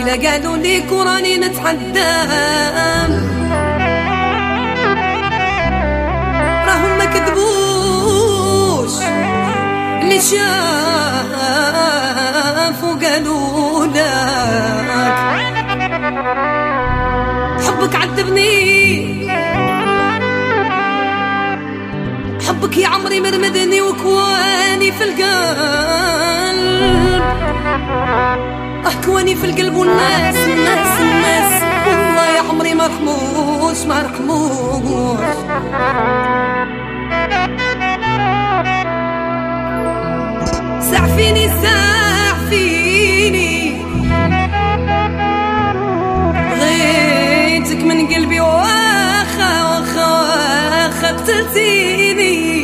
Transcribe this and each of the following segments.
إلا قالوا لي كوراني نتحدام راهم ما كذبوش اللي شافوا قالوا لك حبك عذبني، حبك يا عمري مرمدني وكواني في القلب، كواني في القلب والناس الناس الناس والله يا عمري ما رحموش ما رحموش. سعفيني سعفيني بغيتك من قلبي واخا واخا واخا قتلتيني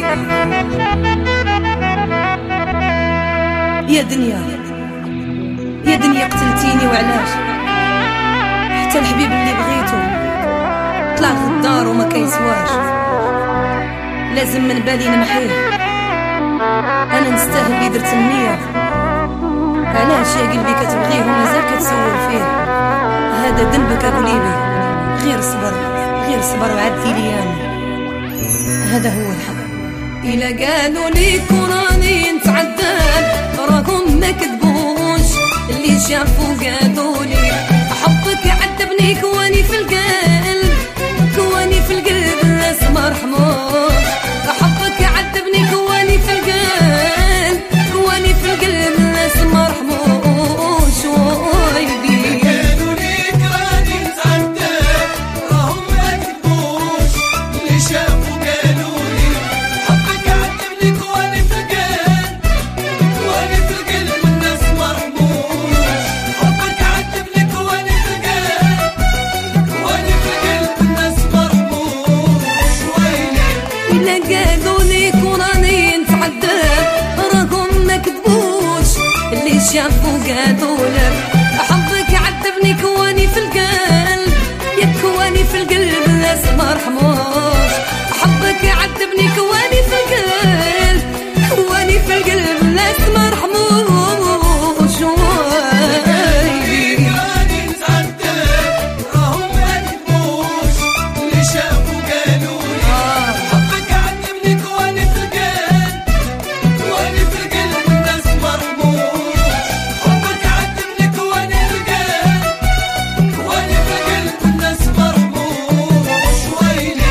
يا دنيا يا دنيا قتلتيني. وعلاش؟ حتى الحبيب اللي بغيته طلع غدار وما كيسواش، لازم من بالي نمحيه. انا نستاهل اللي درت النية، علاش يا قلبي كتبغيه ومازال كتسول فيه؟ هذا ذنبك قوليلي، غير صبر غير صبر وعدي ليام، هذا هو الحق. إلا قالوا لي كوراني نتعذب راهم ما كذبوش اللي شافوا قالوا لي حبك عذبني كواني في القلب، كواني في القلب الناس ما رحموش. حبك عذبني كواني في القلب، كواني في القلب الناس ما رحموش. ويلي قالوا لي كراني نتعذب راهم ما كذبوش اللي شافوا قالوا لي حبك عذبني كواني في القلب، كواني في القلب الناس ما رحموش. حبك عذبني كواني في القلب، كواني في القلب الناس ما رحموش. ويلي إلا قالوا لي كوراني نتعذب راهم ما كذبوش اللي شافوا قالوا لك حبك عذبني كواني في القلب، يا كواني في القلب الناس ما رحموش. حبك عذبني كواني في القلب، كواني في القلب الناس ما رحموش. ويلي كراني نتعذب راهم ما كذبوش اللي شافوا قالوا لي حبك عذبني كواني في القلب، كواني في القلب الناس ما رحموش. حبك عذبني كواني في القلب، كواني في القلب الناس ما رحموش. ويلي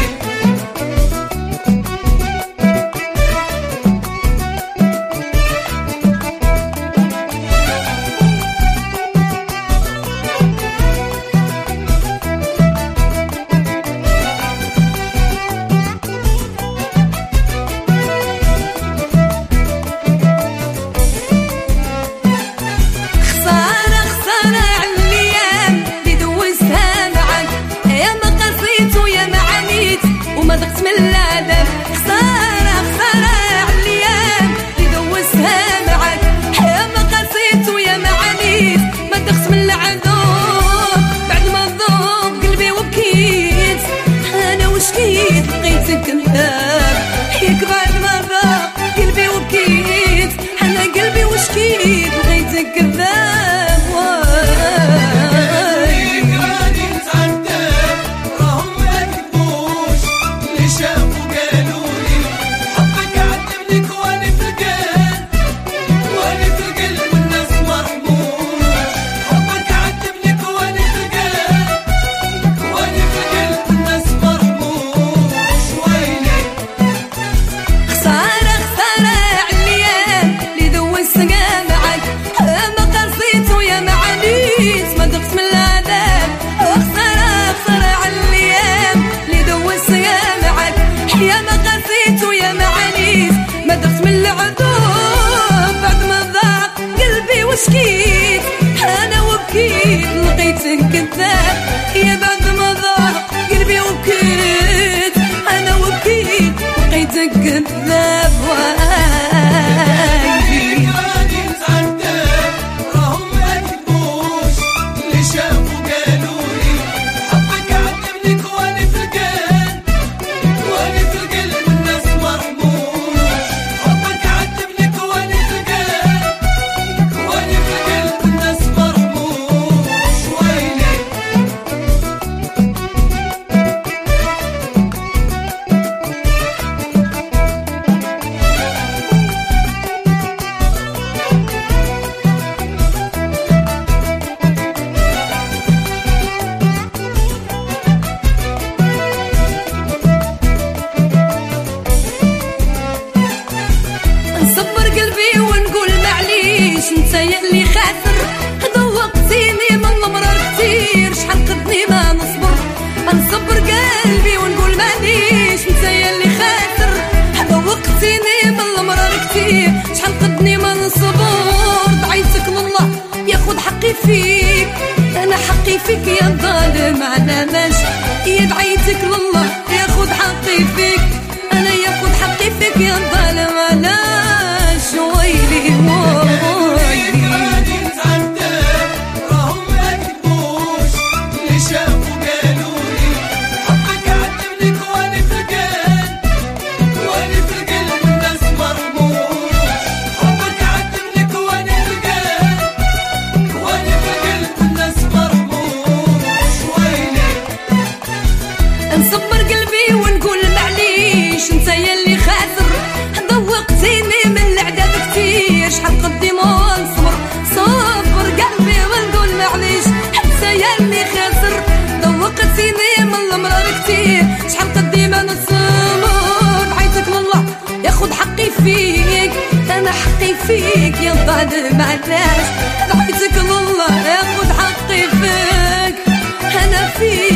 خسارة خسارة عالأيام اللي دوزتها معاك، يا ما قسيت ويا ما عانيت وما ذقت من العذاب. خسارة خسارة عالأيام اللي دوزتها معاك، يا ما قسيت ويا ما عانيت ما ذقت من العذاب. بعد ما ذوق قلبي وبكيت أنا وشكيت بقيت كذاب، ياك بعد ما ذوق قلبي وبكيت أنا قلبي وشكيت بقيت كذاب. كراني نتعذب راهم ما كذبوش اللي شافوا قالوا لي حبك عذبني كواني في القلب، كواني في القلب الناس ما رحموش. حبك عذبني كواني في القلب، كواني في القلب الناس ما رحموش. ويلي خسارة خسارة عالأيام اللي دوزتها معاك، يا ما قسيت ويا ما عانيت ما ذقت من العذاب. خسارة خسارة عالأيام اللي دوزتها معاك، يا ما قسيت ويا ما عانيت ما ذقت من العذاب. بعد ما ضاق قلبي وشكيت أنا وبكيت لقيتك كذاب، يا بعد ما ضاق قلبي وبكيت أنا وبكيت لقيتك كذاب. ويلي كراني نتعذب راهم ما كذبوش اللي شافوا قالوا لي حبك عذبني كواني في القلب، كواني في القلب الناس ما رحموش. حبك عذبني كواني في القلب، كواني في القلب الناس ما رحموش. فيك، انا حقي فيك يا ظالم على ماش يا دعيتك لله ياخد حقي فيك، انا ياخد حقي فيك يا ظالم علاش ويلي ويلي. راهم ما كتبوش اللي شافوا قالولي حقك عذبنيك وانا في القلب، وانا في القلب الناس مرموش، حقك عذبنيك وانا في القلب، وانا في القلب الناس مرموش ويلي. نصبر قلبي ونقول معليش انت يا اللي خاسر، ذوقتيني من العذاب كتير، شحال قديم ونصبر صبر قلبي ونقول معليش انت يا اللي خاسر، ذوقتيني من المرار كتير، شحال قديم نصبر عيتك لله ياخد حقي فيك، انا حقي فيك يا ظالم علاش عيتك لله ياخد حقي فيك، انا فيك